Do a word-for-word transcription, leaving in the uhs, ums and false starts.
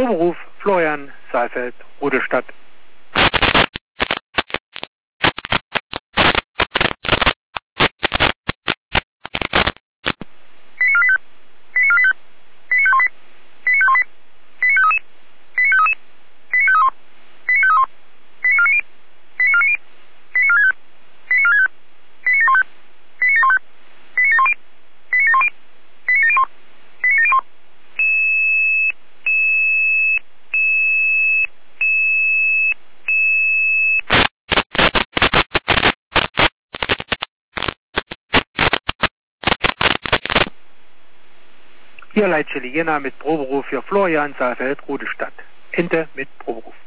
Proberuf Florian Saalfeld, Rudolstadt. Hier Leitstelle Jena mit Proberuf für Florian Saalfeld, Rudolstadt. Ente mit Proberuf.